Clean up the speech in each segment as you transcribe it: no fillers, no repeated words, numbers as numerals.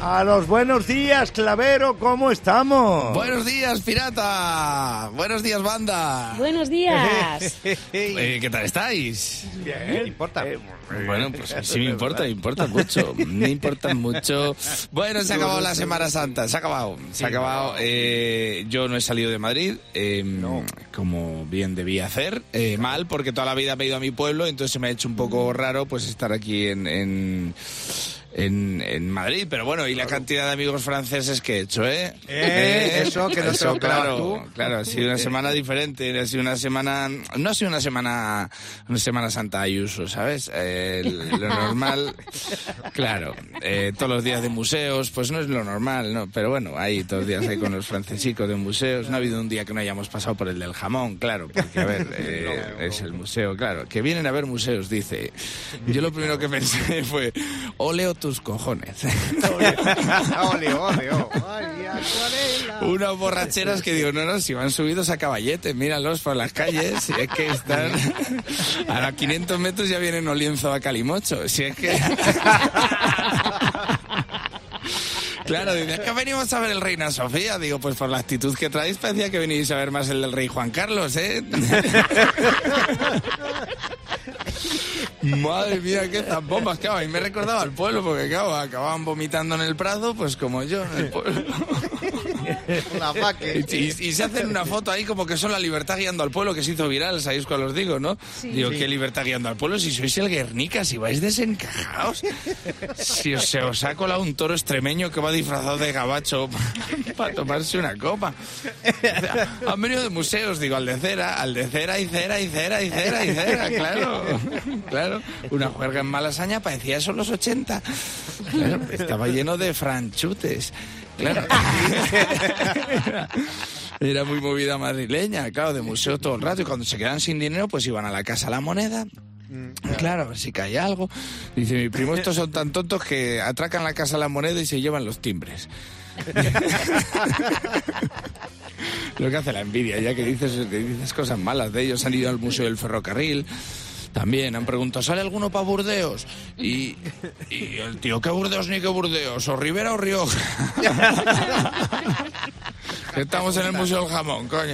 A los buenos días, Clavero, ¿cómo estamos? Buenos días, pirata. Buenos días, banda. Buenos días. ¿Qué tal estáis? Bien. ¿Te importa? Bueno, pues sí me importa mucho. Me importa mucho. Bueno, se ha acabado la Semana Santa, se ha acabado. Yo no he salido de Madrid, como bien debía hacer. Mal, porque toda la vida me he ido a mi pueblo, entonces se me ha hecho un poco raro pues estar aquí en Madrid, pero bueno, y la cantidad de amigos franceses que he hecho, Eso, que no te lo esperabas tú. Claro, ha sido una semana diferente, ha sido una semana, no ha sido una Semana Santa Ayuso, ¿sabes? Lo normal, claro, todos los días de museos, pues no es lo normal, ¿no? Pero bueno, ahí todos los días ahí con los francesicos de museos, no ha habido un día que no hayamos pasado por el del jamón, claro, porque a ver, es el museo, claro, que vienen a ver museos, dice. Yo lo primero que pensé fue, oleo tus cojones. Ole. Unas borracheras que digo, no, si van subidos a caballete, míralos por las calles, si es que están a los 500 metros ya vienen oliendo a calimocho, si es que... Claro, dices que venimos a ver el Reina Sofía. Digo, pues por la actitud que traéis parecía que venís a ver más el del rey Juan Carlos, ¿eh? Madre mía, qué zambombas, claro. Y me recordaba al pueblo, porque claro, acababan vomitando en el Prado, pues como yo en el pueblo. Y se hacen una foto ahí como que son la Libertad guiando al pueblo, que se hizo viral, ¿sabéis cuál os digo, no? Sí. Digo, ¿qué Libertad guiando al pueblo? Si sois el Guernica, si vais desencajados. Si os ha colado un toro extremeño que va disfrazado de gabacho para tomarse una copa. O sea, han venido de museos, digo, al de cera y cera, claro. Una juerga en Malasaña parecía eso en los 80. Claro, estaba lleno de franchutes. Claro. Era muy movida madrileña, claro, de museo todo el rato. Y cuando se quedan sin dinero, pues iban a la Casa La Moneda. Claro, a ver si cae algo. Dice mi primo, estos son tan tontos que atracan la Casa La Moneda y se llevan los timbres. Lo que hace la envidia, ya que dices cosas malas de ellos. Han ido al Museo del Ferrocarril. También han preguntado, ¿sale alguno para Burdeos? Y el tío, ¿qué Burdeos ni qué Burdeos? ¿O Rivera o Rioja? Estamos en el Museo del Jamón, coño.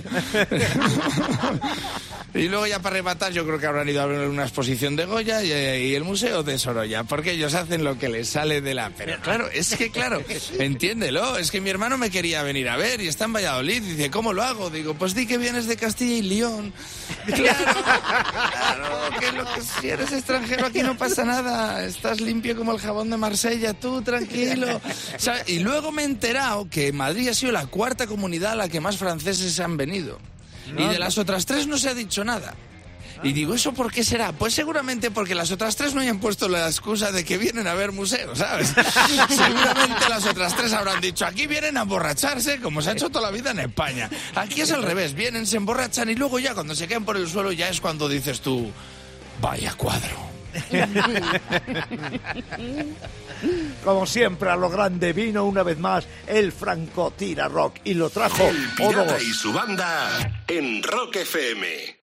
Y luego ya para rematar, yo creo que habrán ido a ver una exposición de Goya y el Museo de Sorolla, porque ellos hacen lo que les sale de la... Pero claro, entiéndelo, es que mi hermano me quería venir a ver y está en Valladolid, y dice, ¿cómo lo hago? Digo, pues di que vienes de Castilla y León. Claro, que si eres extranjero aquí no pasa nada, estás limpio como el jabón de Marsella, tú tranquilo. ¿Sabes? Y luego me he enterado que Madrid ha sido la cuarta comunidad a la que más franceses han venido. Y de las otras tres no se ha dicho nada. Y digo, ¿eso por qué será? Pues seguramente porque las otras tres no hayan puesto la excusa de que vienen a ver museos, ¿sabes? Seguramente las otras tres habrán dicho, aquí vienen a emborracharse, como se ha hecho toda la vida en España. Aquí es al revés, vienen, se emborrachan y luego ya cuando se quedan por el suelo ya es cuando dices tú, vaya cuadro. Como siempre, a lo grande vino una vez más el Franco Tira Rock y lo trajo El Pirata y su banda en Rock FM.